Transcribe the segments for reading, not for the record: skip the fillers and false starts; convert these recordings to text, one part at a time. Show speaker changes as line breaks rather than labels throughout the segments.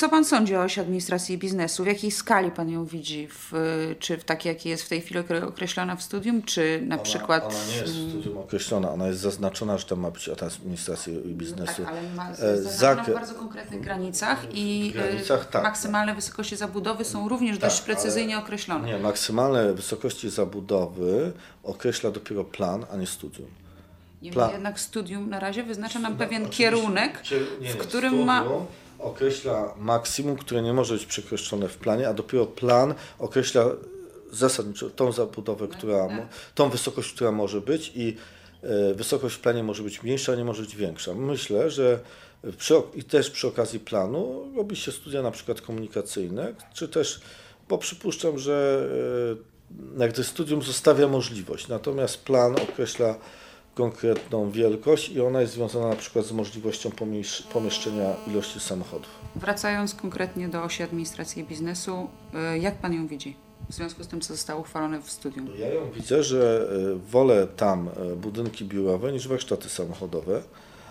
Co pan sądzi o osi administracji i biznesu? W jakiej skali pan ją widzi? Czy w takiej, jakiej jest w tej chwili określona w studium, czy na przykład...
Ona nie jest w studium określona, ona jest zaznaczona, że tam ma być administracja i biznesu.
Tak, ale ma zaznaczona w bardzo konkretnych granicach i
tak,
maksymalne wysokości zabudowy są również dość precyzyjnie określone.
Nie, maksymalne wysokości zabudowy określa dopiero plan, a nie studium.
Niemniej jednak studium na razie wyznacza nam pewien kierunek, w którym
określa maksimum, które nie może być przekroczone w planie, a dopiero plan określa zasadniczo tą zabudowę, tą wysokość, która może być i wysokość w planie może być mniejsza, a nie może być większa. Myślę, że też przy okazji planu robi się studia na przykład komunikacyjne, czy też, bo przypuszczam, że jakby studium zostawia możliwość, natomiast plan określa konkretną wielkość i ona jest związana na przykład z możliwością pomieszczenia ilości samochodów.
Wracając konkretnie do osi administracji i biznesu, jak pan ją widzi w związku z tym, co zostało uchwalone w studium?
Ja ją widzę, że wolę tam budynki biurowe niż warsztaty samochodowe,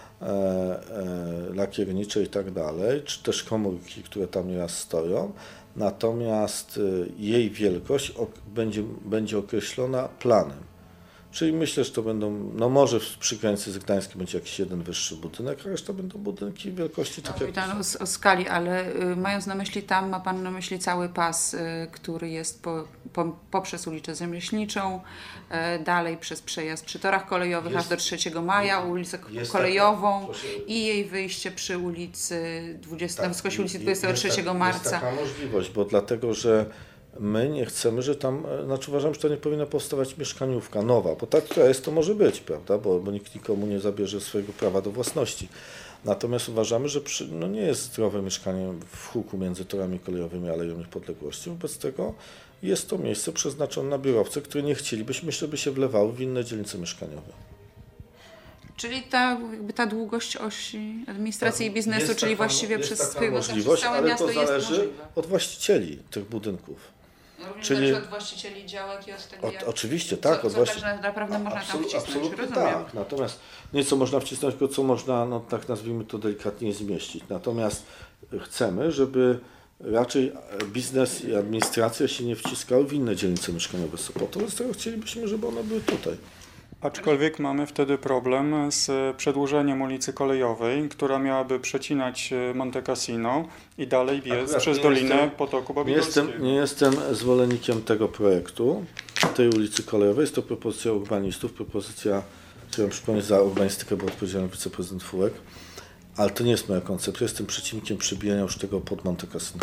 lakiernicze i tak dalej, czy też komórki, które tam nieraz stoją. Natomiast jej wielkość będzie określona planem. Czyli myślę, że to będą, no może przy granicy z Gdańskiem będzie jakiś jeden wyższy budynek, a reszta będą budynki wielkości takie.
Mówi pan o skali, ale mając na myśli tam, ma pan na myśli cały pas, który jest poprzez ulicę Rzemieślniczą, dalej przez przejazd przy torach kolejowych aż do 3 Maja, ulicę Kolejową i jej wyjście przy ulicy na wysokości ulicy 23 Marca.
Jest taka możliwość, bo dlatego, że my nie chcemy, że tam, uważam, że to nie powinna powstawać mieszkaniówka nowa, bo ta, która jest, to może być, prawda, bo nikt nikomu nie zabierze swojego prawa do własności. Natomiast uważamy, że nie jest zdrowe mieszkanie w huku między torami kolejowymi a Aleją Niepodległości. Wobec tego jest to miejsce przeznaczone na biurowce, które nie chcielibyśmy, żeby się wlewały w inne dzielnice mieszkaniowe.
Czyli ta długość osi administracji i biznesu, czyli właściwie przez
możliwość,
całe
ale
miasto
to
jest
zależy
możliwe.
od właścicieli tych budynków.
Czyli od właścicieli działek i od tego,
oczywiście, tak.
Co tak naprawdę można tam wcisnąć,
absolutnie
rozumiem.
tak. Natomiast nie co można wcisnąć, tylko co można, no tak nazwijmy to delikatnie, zmieścić. Natomiast chcemy, żeby raczej biznes i administracja się nie wciskały w inne dzielnice mieszkaniowe Sopotu, z tego chcielibyśmy, żeby one były tutaj.
Aczkolwiek mamy wtedy problem z przedłużeniem ulicy Kolejowej, która miałaby przecinać Monte Cassino i dalej biec przez Dolinę Potoku Babilońskiego.
Nie jestem zwolennikiem tego projektu, tej ulicy Kolejowej. Jest to propozycja urbanistów, chciałem przypomnieć, za urbanistykę był odpowiedzialny wiceprezydent Fułek, ale to nie jest moja koncepcja. Jestem przeciwnikiem przybijania już tego pod Monte Cassino.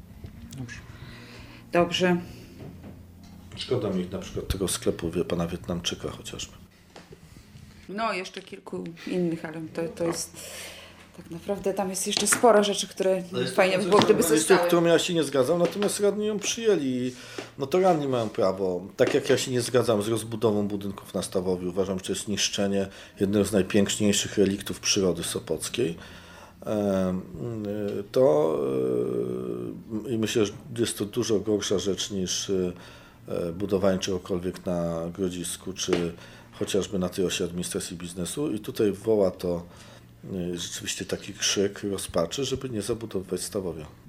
Dobrze.
Szkoda mi na przykład tego sklepu, pana Wietnamczyka chociażby.
No, jeszcze kilku innych, ale to jest... Tak naprawdę tam jest jeszcze sporo rzeczy, które fajnie by było, gdyby zostały.
Z którą ja się nie zgadzam, natomiast radni ją przyjęli. No to radni mają prawo. Tak jak ja się nie zgadzam z rozbudową budynków na Stawowiu, uważam, że to jest niszczenie jednego z najpiękniejszych reliktów przyrody sopockiej. I myślę, że jest to dużo gorsza rzecz niż budowanie czegokolwiek na Grodzisku, czy chociażby na tej osi administracji biznesu. I tutaj woła to rzeczywiście taki krzyk rozpaczy, żeby nie zabudowywać Stawowia.